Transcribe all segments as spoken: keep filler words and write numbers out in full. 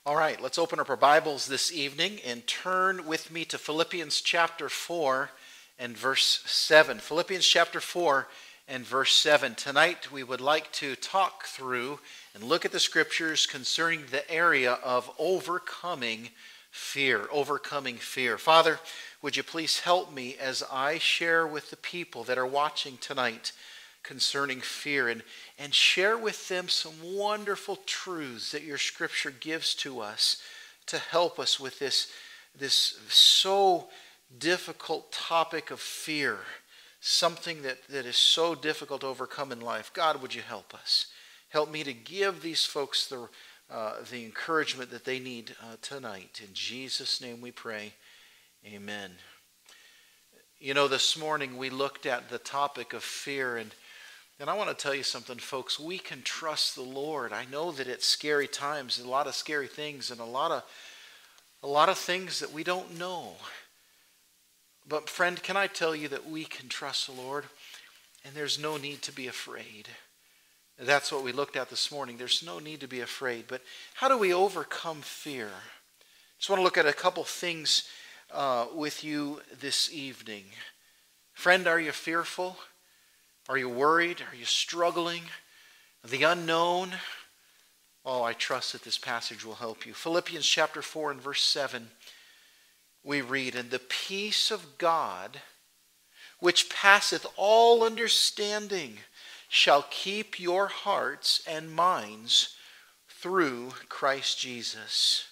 All right, let's open up our Bibles this evening and turn with me to Philippians chapter four and verse seven. Philippians chapter four and verse seven. Tonight we would like to talk through and look at the scriptures concerning the area of overcoming fear. Overcoming fear. Father, would you please help me as I share with the people that are watching tonight concerning fear, and, and share with them some wonderful truths that your scripture gives to us to help us with this, this so difficult topic of fear, something that, that is so difficult to overcome in life. God, would you help us? Help me to give these folks the, uh, the encouragement that they need uh, tonight. In Jesus' name we pray, amen. You know, this morning we looked at the topic of fear, and And I want to tell you something, folks. We can trust the Lord. I know that it's scary times, a lot of scary things, and a lot of a lot of things that we don't know. But friend, can I tell you that we can trust the Lord, and there's no need to be afraid. That's what we looked at this morning. There's no need to be afraid. But how do we overcome fear? Just want to look at a couple things uh, with you this evening. Friend, are you fearful? Are you worried? Are you struggling? The unknown? Oh, I trust that this passage will help you. Philippians chapter four and verse seven, we read, "And the peace of God, which passeth all understanding, shall keep your hearts and minds through Christ Jesus."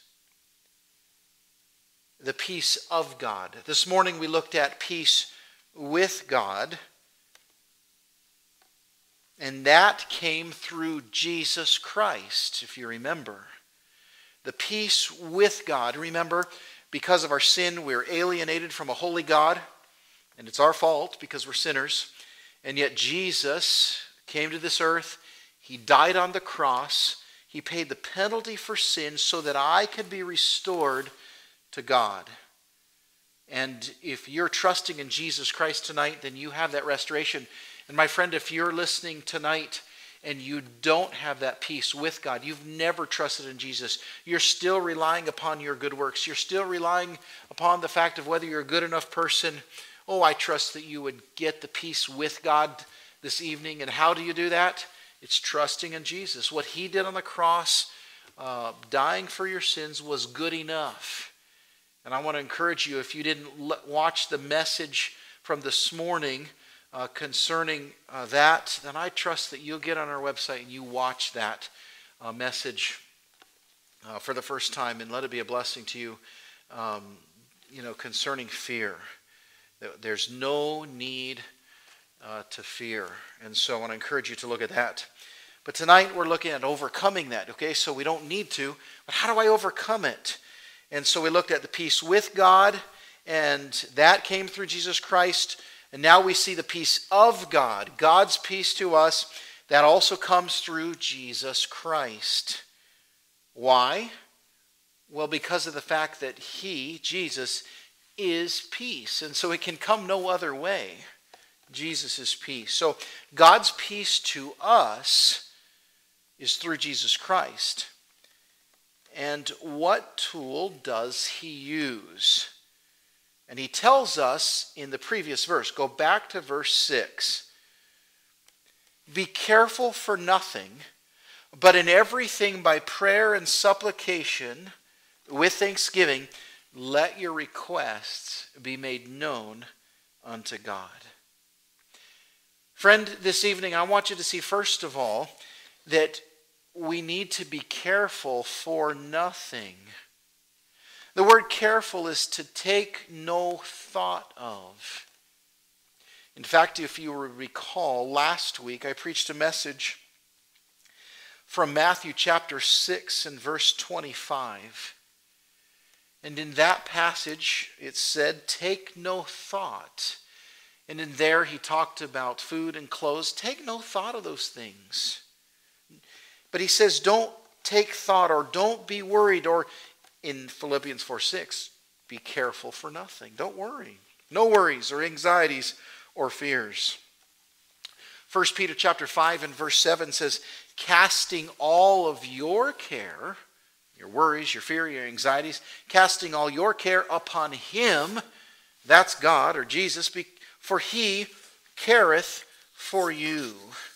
The peace of God. This morning we looked at peace with God. And that came through Jesus Christ, if you remember. The peace with God. Remember, because of our sin, we're alienated from a holy God. And it's our fault because we're sinners. And yet Jesus came to this earth. He died on the cross. He paid the penalty for sin so that I could be restored to God. And if you're trusting in Jesus Christ tonight, then you have that restoration. And my friend, if you're listening tonight and you don't have that peace with God, you've never trusted in Jesus, you're still relying upon your good works, you're still relying upon the fact of whether you're a good enough person, oh, I trust that you would get the peace with God this evening. And how do you do that? It's trusting in Jesus. What he did on the cross, uh, dying for your sins, was good enough. And I want to encourage you, if you didn't l- watch the message from this morning, Uh, concerning uh, that, then I trust that you'll get on our website and you watch that uh, message uh, for the first time, and let it be a blessing to you, um, you know, concerning fear. There's no need uh, to fear. And so I want to encourage you to look at that. But tonight we're looking at overcoming that, okay? So we don't need to, but how do I overcome it? And so we looked at the peace with God, and that came through Jesus Christ. And now we see the peace of God, God's peace to us, that also comes through Jesus Christ. Why? Well, because of the fact that he, Jesus, is peace. And so it can come no other way. Jesus is peace. So God's peace to us is through Jesus Christ. And what tool does he use? And he tells us in the previous verse, go back to verse six. "Be careful for nothing, but in everything by prayer and supplication, with thanksgiving, let your requests be made known unto God." Friend, this evening I want you to see first of all that we need to be careful for nothing. The word careful is to take no thought of. In fact, if you recall, last week I preached a message from Matthew chapter six and verse twenty-five. And in that passage it said, take no thought. And in there he talked about food and clothes. Take no thought of those things. But he says, don't take thought, or don't be worried, or in Philippians four six, be careful for nothing. Don't worry. No worries or anxieties or fears. First Peter chapter five and verse seven says, casting all of your care, your worries, your fear, your anxieties, casting all your care upon him, that's God or Jesus, for he careth for you.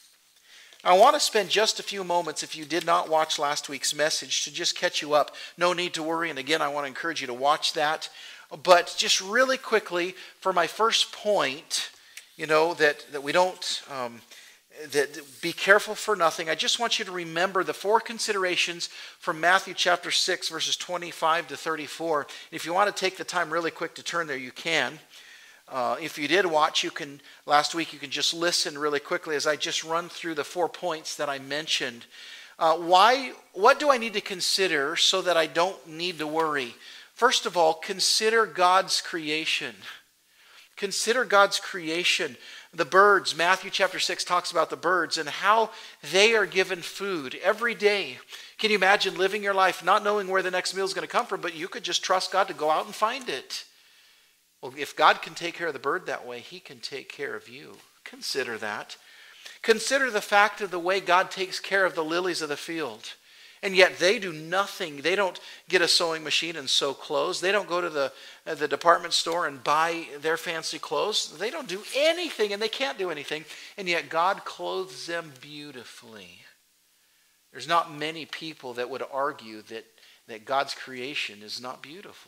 I want to spend just a few moments, if you did not watch last week's message, to just catch you up. No need to worry, and again, I want to encourage you to watch that. But just really quickly, for my first point, you know, that, that we don't, um, that be careful for nothing. I just want you to remember the four considerations from Matthew chapter six, verses twenty-five to thirty-four. If you want to take the time really quick to turn there, you can. Uh, if you did watch, you can last week, you can just listen really quickly as I just run through the four points that I mentioned. Uh, why? What do I need to consider so that I don't need to worry? First of all, consider God's creation. Consider God's creation. The birds, Matthew chapter six talks about the birds and how they are given food every day. Can you imagine living your life not knowing where the next meal is going to come from, but you could just trust God to go out and find it? Well, if God can take care of the bird that way, he can take care of you. Consider that. Consider the fact of the way God takes care of the lilies of the field. And yet they do nothing. They don't get a sewing machine and sew clothes. They don't go to the, uh, the department store and buy their fancy clothes. They don't do anything, and they can't do anything. And yet God clothes them beautifully. There's not many people that would argue that, that God's creation is not beautiful.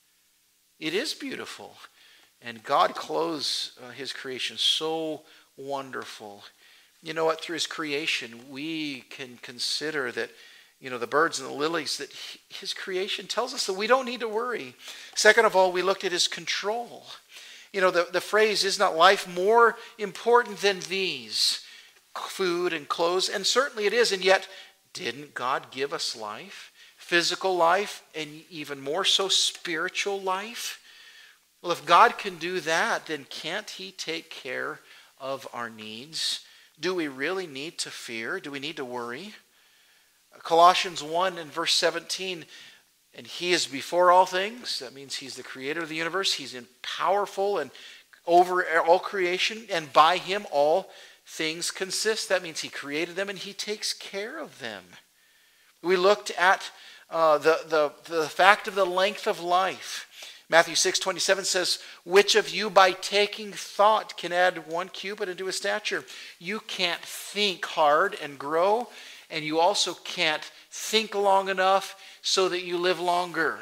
It is beautiful. And God clothes uh, his creation so wonderful. You know what? Through his creation, we can consider that, you know, the birds and the lilies, that he, his creation tells us that we don't need to worry. Second of all, we looked at his control. You know, the, the phrase, is not life more important than these? Food and clothes. And certainly it is. And yet, didn't God give us life? Physical life, and even more so spiritual life? Well, if God can do that, then can't he take care of our needs? Do we really need to fear? Do we need to worry? Colossians one and verse seventeen, and he is before all things. That means he's the creator of the universe. He's in powerful and over all creation, and by him all things consist. That means he created them and he takes care of them. We looked at Uh, the, the, the fact of the length of life. Matthew six twenty-seven says, which of you by taking thought can add one cubit into his stature? You can't think hard and grow, and you also can't think long enough so that you live longer.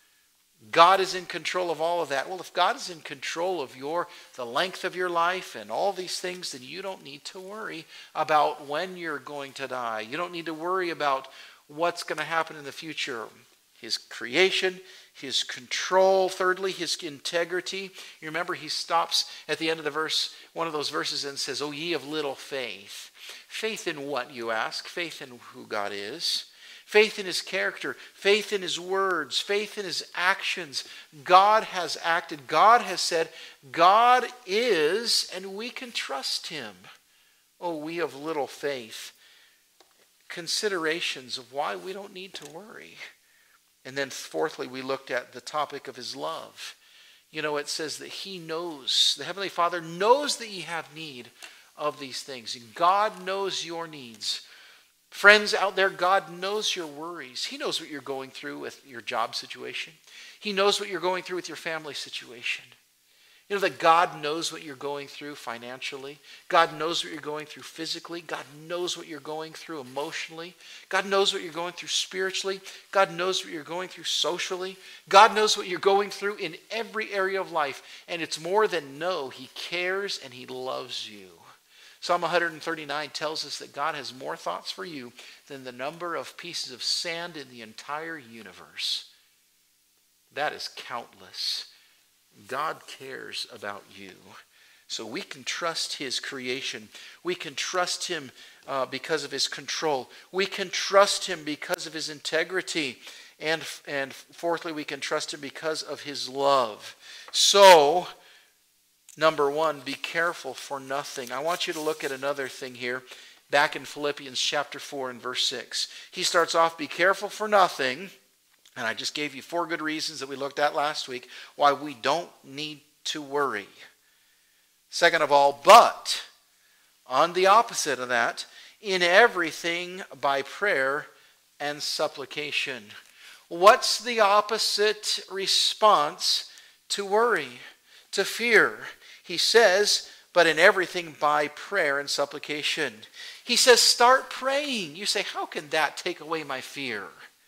God is in control of all of that. Well, if God is in control of your the length of your life and all these things, then you don't need to worry about when you're going to die. You don't need to worry about what's going to happen in the future. His creation, his control. Thirdly, his integrity. You remember he stops at the end of the verse, one of those verses, and says, "O ye of little faith." Faith in what, you ask? Faith in who God is. Faith in his character. Faith in his words. Faith in his actions. God has acted. God has said. God is, and we can trust him. Oh, we of little faith. Considerations of why we don't need to worry. And then fourthly, we looked at the topic of his love. You know, it says that he knows, the Heavenly Father knows that ye have need of these things. God knows your needs. Friends out there, God knows your worries. He knows what you're going through with your job situation. He knows what you're going through with your family situation. You know that God knows what you're going through financially. God knows what you're going through physically. God knows what you're going through emotionally. God knows what you're going through spiritually. God knows what you're going through socially. God knows what you're going through in every area of life. And it's more than know. He cares and he loves you. Psalm one thirty-nine tells us that God has more thoughts for you than the number of pieces of sand in the entire universe. That is countless. God cares about you. So we can trust his creation. We can trust him uh, because of his control. We can trust him because of his integrity. And, and fourthly, we can trust him because of his love. So, number one, be careful for nothing. I want you to look at another thing here. Back in Philippians chapter four and verse six. He starts off, be careful for nothing. And I just gave you four good reasons that we looked at last week why we don't need to worry. Second of all, but on the opposite of that, in everything by prayer and supplication. What's the opposite response to worry, to fear? He says, but in everything by prayer and supplication. He says, start praying. You say, how can that take away my fear?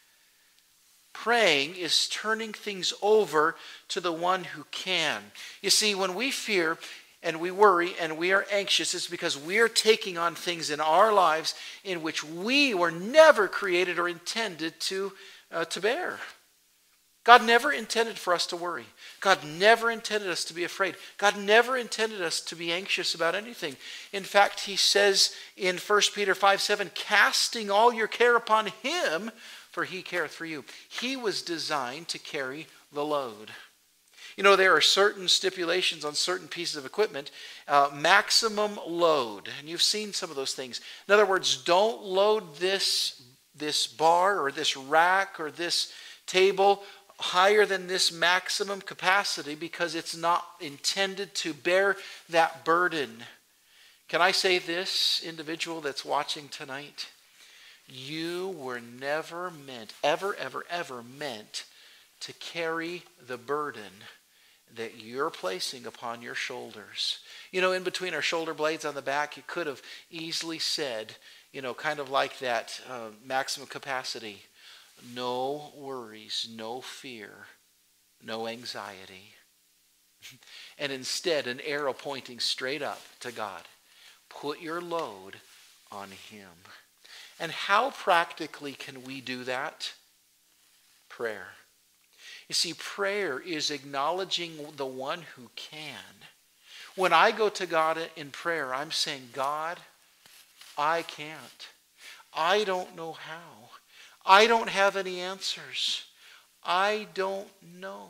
Praying is turning things over to the one who can. You see, when we fear and we worry and we are anxious, it's because we are taking on things in our lives in which we were never created or intended to, uh, to bear. God never intended for us to worry. God never intended us to be afraid. God never intended us to be anxious about anything. In fact, he says in First Peter five seven, casting all your care upon him, for he careth for you. He was designed to carry the load. You know, there are certain stipulations on certain pieces of equipment, uh, maximum load, and you've seen some of those things. In other words, don't load this, this bar or this rack or this table higher than this maximum capacity because it's not intended to bear that burden. Can I say this, individual that's watching tonight? You were never meant, ever, ever, ever meant to carry the burden that you're placing upon your shoulders. You know, in between our shoulder blades on the back, you could have easily said, you know, kind of like that uh, maximum capacity, no worries, no fear, no anxiety. And instead, an arrow pointing straight up to God. Put your load on him. And how practically can we do that? Prayer. You see, prayer is acknowledging the one who can. When I go to God in prayer, I'm saying, God, I can't. I don't know how. I don't have any answers. I don't know.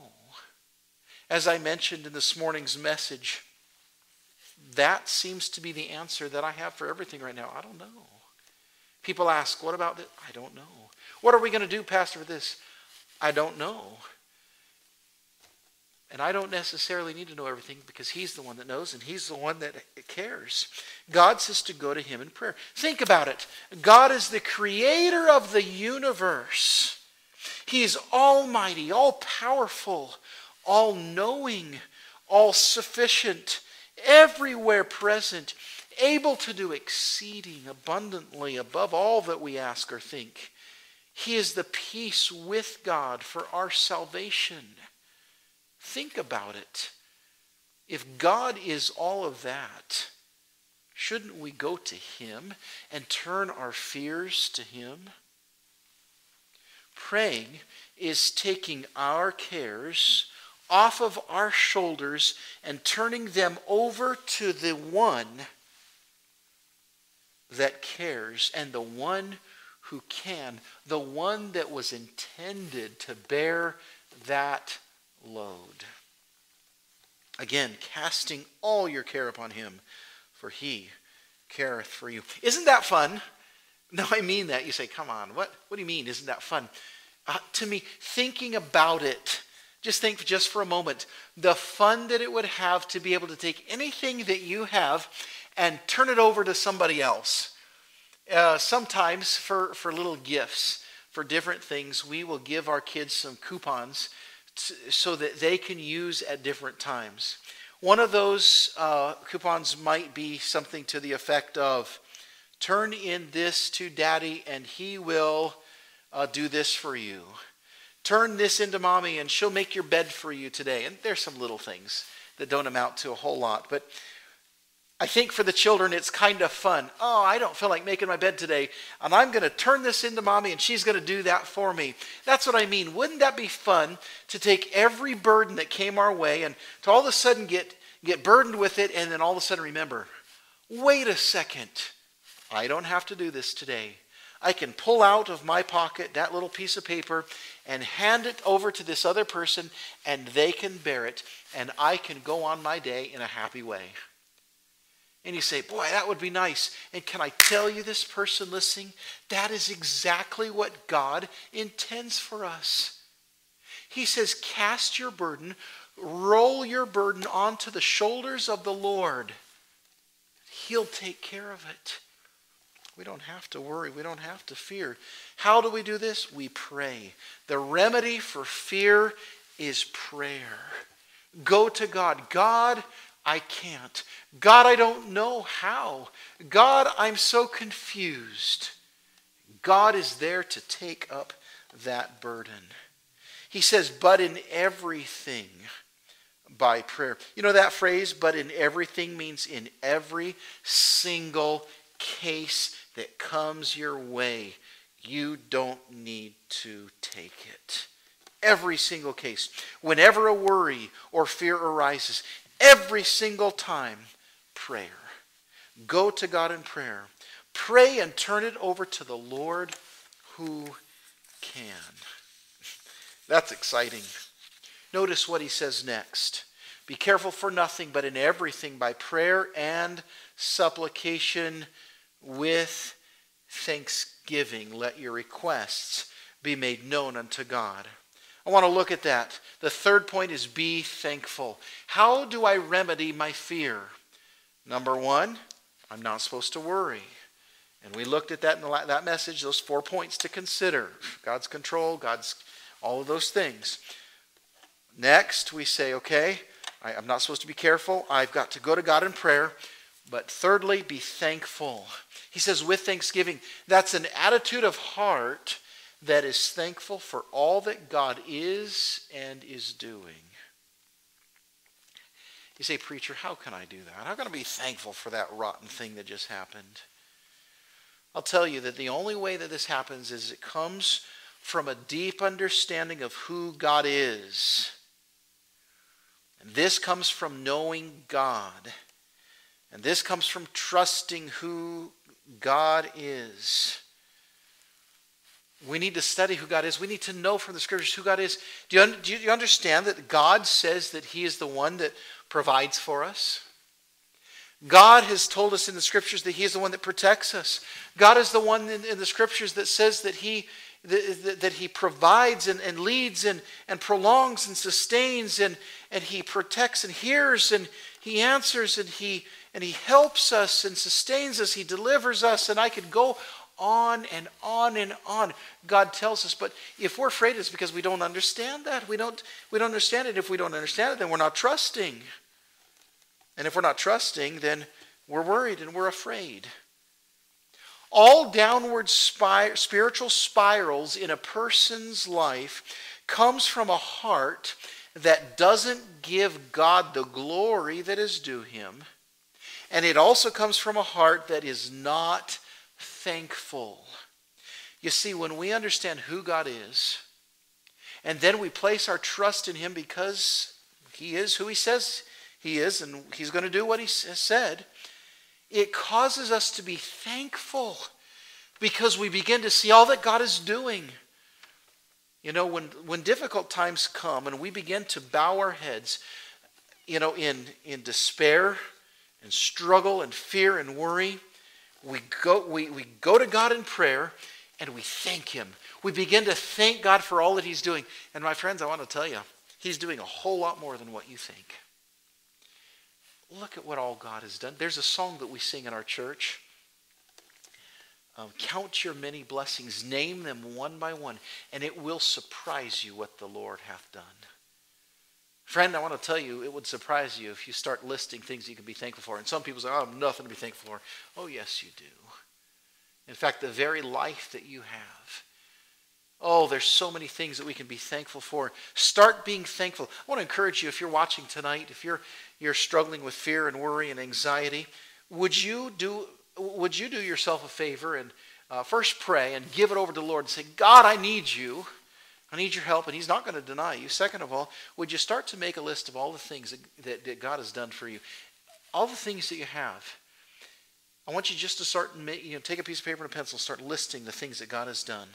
As I mentioned in this morning's message, that seems to be the answer that I have for everything right now. I don't know. People ask, what about this? I don't know. What are we going to do, Pastor, for this? I don't know. And I don't necessarily need to know everything because he's the one that knows and he's the one that cares. God says to go to him in prayer. Think about it. God is the creator of the universe. He is almighty, all-powerful, all-knowing, all-sufficient, everywhere present, able to do exceeding abundantly above all that we ask or think. He is the peace with God for our salvation. Think about it. If God is all of that, shouldn't we go to him and turn our fears to him? Praying is taking our cares off of our shoulders and turning them over to the one that cares and the one who can, the one that was intended to bear that load. Again, casting all your care upon him, for he careth for you. Isn't that fun? No, I mean that. You say, come on, what, what do you mean, isn't that fun? Uh, to me, thinking about it, just think just for a moment, the fun that it would have to be able to take anything that you have and turn it over to somebody else. Uh, sometimes for, for little gifts, for different things, we will give our kids some coupons to, so that they can use at different times. One of those uh, coupons might be something to the effect of, turn in this to Daddy and he will uh, do this for you. Turn this into Mommy and she'll make your bed for you today. And there's some little things that don't amount to a whole lot. But I think for the children it's kind of fun. Oh, I don't feel like making my bed today, and I'm going to turn this into Mommy and she's going to do that for me. That's what I mean. Wouldn't that be fun to take every burden that came our way and to all of a sudden get, get burdened with it and then all of a sudden remember, wait a second, I don't have to do this today. I can pull out of my pocket that little piece of paper and hand it over to this other person and they can bear it and I can go on my day in a happy way. And you say, boy, that would be nice. And can I tell you, this person listening, that is exactly what God intends for us. He says, cast your burden, roll your burden onto the shoulders of the Lord. He'll take care of it. We don't have to worry. We don't have to fear. How do we do this? We pray. The remedy for fear is prayer. Go to God. God, I can't. God, I don't know how. God, I'm so confused. God is there to take up that burden. He says, but in everything by prayer. You know that phrase, but in everything, means in every single case that comes your way, you don't need to take it. Every single case. Whenever a worry or fear arises, every single time, prayer. Go to God in prayer. Pray and turn it over to the Lord who can. That's exciting. Notice what he says next. Be careful for nothing, but in everything by prayer and supplication with thanksgiving, let your requests be made known unto God. I want to look at that. The third point is be thankful. How do I remedy my fear? Number one, I'm not supposed to worry. And we looked at that in the, that message, those four points to consider. God's control, God's, all of those things. Next, we say, okay, I, I'm not supposed to be careful. I've got to go to God in prayer. But thirdly, be thankful. He says with thanksgiving. That's an attitude of heart that is thankful for all that God is and is doing. You say, preacher, how can I do that? How can I be thankful for that rotten thing that just happened? I'll tell you that the only way that this happens is it comes from a deep understanding of who God is. And this comes from knowing God. And this comes from trusting who God is. We need to study who God is. We need to know from the scriptures who God is. Do you, do you understand that God says that he is the one that provides for us? God has told us in the scriptures that he is the one that protects us. God is the one in, in the scriptures that says that he, that, that he provides and, and leads and, and prolongs and sustains and, and he protects and hears and he answers and he, and he helps us and sustains us. He delivers us, and I could go on and on and on. God tells us, but if we're afraid, it's because we don't understand that. We don't, we don't understand it. If we don't understand it, then we're not trusting. And if we're not trusting, then we're worried and we're afraid. All downward spir- spiritual spirals in a person's life comes from a heart that doesn't give God the glory that is due him. And it also comes from a heart that is not thankful. You see, when we understand who God is, and then we place our trust in him because he is who he says he is, and he's going to do what he has said, it causes us to be thankful because we begin to see all that God is doing. You know, when, when difficult times come and we begin to bow our heads, you know, in, in despair and struggle and fear and worry, we go, we, we go to God in prayer and we thank him. We begin to thank God for all that he's doing. And my friends, I want to tell you, he's doing a whole lot more than what you think. Look at what all God has done. There's a song that we sing in our church. Um, Count your many blessings, name them one by one, and it will surprise you what the Lord hath done. Friend, I want to tell you, it would surprise you if you start listing things you can be thankful for. And some people say, oh, I have nothing to be thankful for. Oh, yes, you do. In fact, the very life that you have. Oh, there's so many things that we can be thankful for. Start being thankful. I want to encourage you, if you're watching tonight, if you're you're struggling with fear and worry and anxiety, would you do would you do yourself a favor and uh, first pray and give it over to the Lord and say, God, I need you. I need your help, and he's not going to deny you. Second of all, would you start to make a list of all the things that, that, that God has done for you? All the things that you have. I want you just to start, and make, you know, take a piece of paper and a pencil, start listing the things that God has done.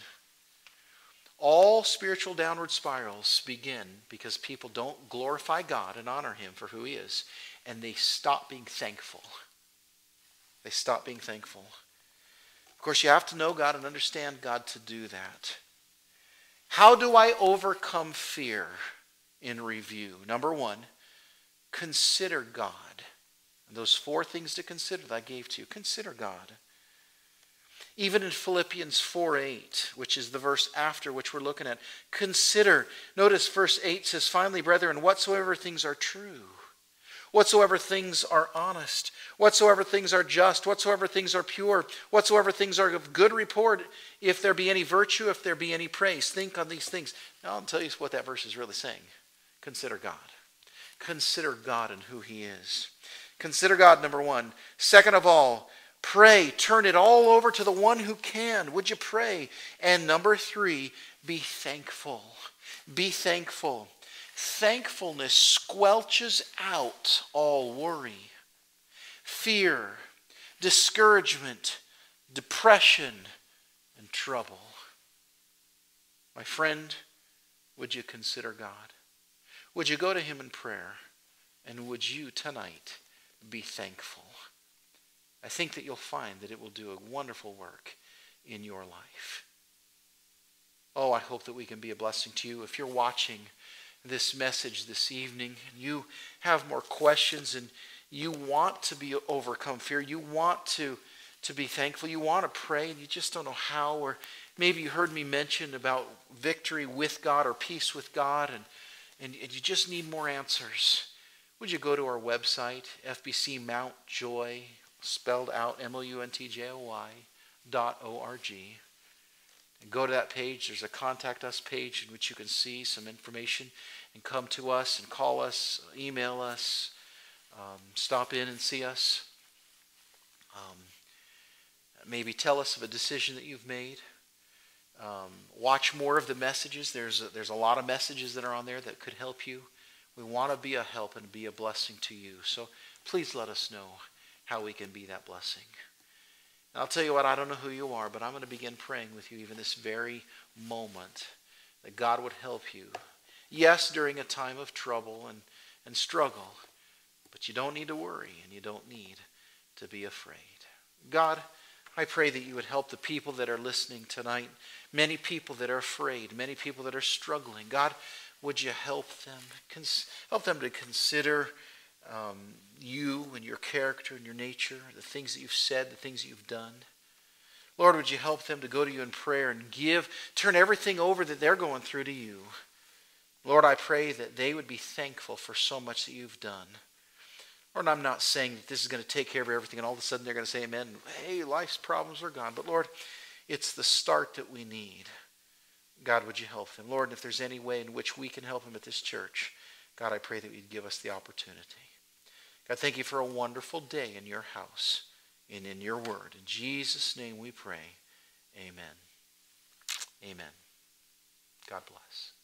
All spiritual downward spirals begin because people don't glorify God and honor him for who he is, and they stop being thankful. They stop being thankful. Of course, you have to know God and understand God to do that. How do I overcome fear in review? Number one, consider God. And those four things to consider that I gave to you. Consider God. Even in Philippians four eight, which is the verse after which we're looking at, consider. Notice verse eight says, finally, brethren, whatsoever things are true, whatsoever things are honest, whatsoever things are just, whatsoever things are pure, whatsoever things are of good report, if there be any virtue, if there be any praise, think on these things. Now I'll tell you what that verse is really saying. Consider God. Consider God and who he is. Consider God, number one. Second of all, pray. Turn it all over to the one who can. Would you pray? And number three, be thankful. Be thankful. Thankfulness squelches out all worry, fear, discouragement, depression, and trouble. My friend, would you consider God? Would you go to him in prayer? And would you tonight be thankful? I think that you'll find that it will do a wonderful work in your life. Oh, I hope that we can be a blessing to you. If you're watching this message this evening and you have more questions and you want to be overcome fear, you want to, to be thankful, you want to pray and you just don't know how, or maybe you heard me mention about victory with God or peace with God and, and, and you just need more answers, would you go to our website, F B C Mount Joy, spelled out M O U N T J O Y dot O R G. And go to that page. There's a contact us page in which you can see some information and come to us and call us, email us, um, stop in and see us. Um, maybe tell us of a decision that you've made. Um, watch more of the messages. There's a, there's a lot of messages that are on there that could help you. We want to be a help and be a blessing to you. So please let us know how we can be that blessing. And I'll tell you what, I don't know who you are, but I'm going to begin praying with you even this very moment that God would help you. Yes, during a time of trouble and, and struggle, but you don't need to worry and you don't need to be afraid. God, I pray that you would help the people that are listening tonight, many people that are afraid, many people that are struggling. God, would you help them? Cons- help them to consider um, you and your character and your nature, the things that you've said, the things that you've done. Lord, would you help them to go to you in prayer and give, turn everything over that they're going through to you. Lord, I pray that they would be thankful for so much that you've done. Lord, I'm not saying that this is going to take care of everything and all of a sudden they're going to say amen. Hey, life's problems are gone. But Lord, it's the start that we need. God, would you help them? Lord, if there's any way in which we can help them at this church, God, I pray that you'd give us the opportunity. God, thank you for a wonderful day in your house and in your word. In Jesus' name we pray. Amen. Amen. God bless.